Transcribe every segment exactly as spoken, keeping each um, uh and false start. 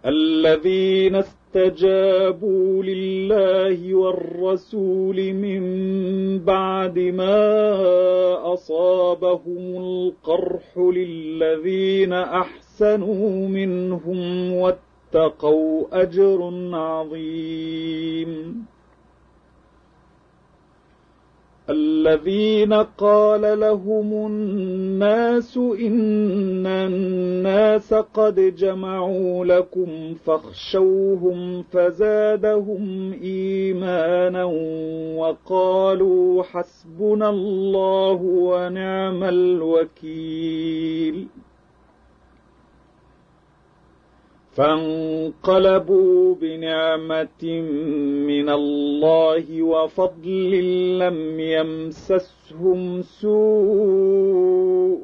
الذين استجابوا لله والرسول من بعد ما أصابهم القرح للذين أحسنوا منهم واتقوا أجر عظيم. الذين قال لهم الناس إن الناس قد جمعوا لكم فاخشوهم فزادهم إيمانا وقالوا حسبنا الله ونعم الوكيل. فانقلبوا بنعمة من الله وفضل لم يمسسهم سوء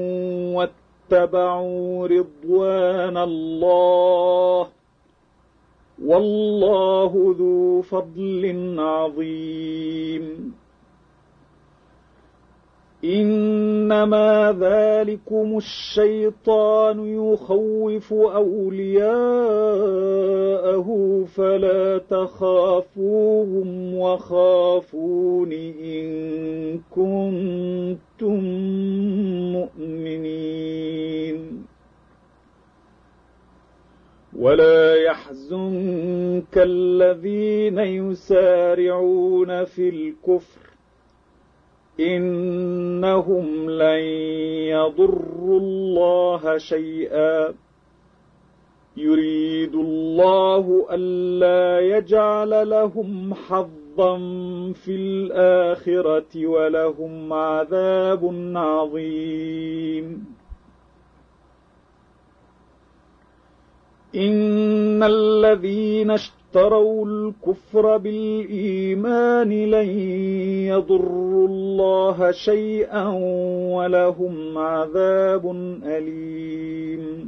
واتبعوا رضوان الله والله ذو فضل عظيم. إنما ذلكم الشيطان يخوف أولياءه فلا تخافوهم وخافون إن كنتم مؤمنين. ولا يحزنك الذين يسارعون في الكفر إنهم لن يضروا الله شيئا يريد الله ألا يجعل لهم حظا في الآخرة ولهم عذاب عظيم. إن الذين اشتروا الكفر بالإيمان لن يضروا الله شيئا ولهم عذاب أليم.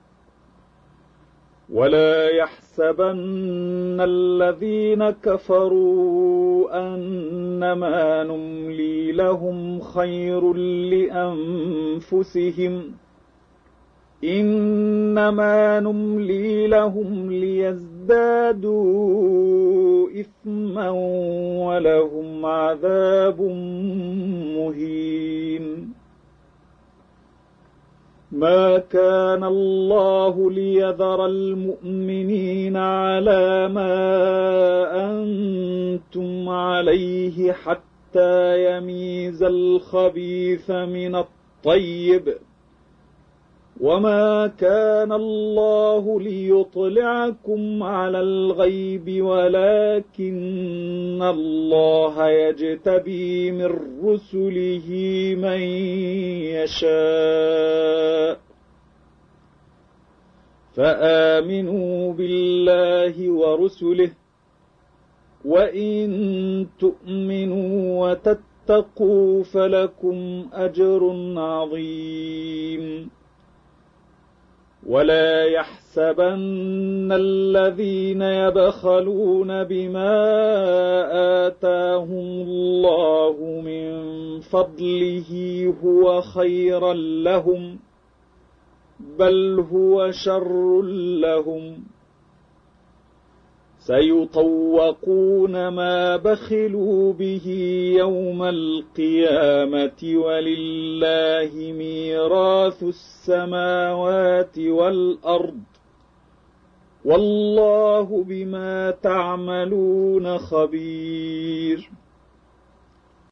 ولا يحسبن الذين كفروا أنما نملي لهم خير لأنفسهم إنما نملي لهم ليزدادوا إثما ولهم عذاب مهين. ما كان الله ليذر المؤمنين على ما أنتم عليه حتى يميز الخبيث من الطيب وما كان الله ليطلعكم على الغيب ولكن الله يجتبي من رسله من يشاء فآمنوا بالله ورسله وإن تؤمنوا وتتقوا فلكم أجر عظيم. ولا يحسبن الذين يبخلون بما آتاهم الله من فضله هو خيرا لهم بل هو شر لهم سيطوقون ما بخلوا به يوم القيامة ولله ميراث السماوات والأرض والله بما تعملون خبير.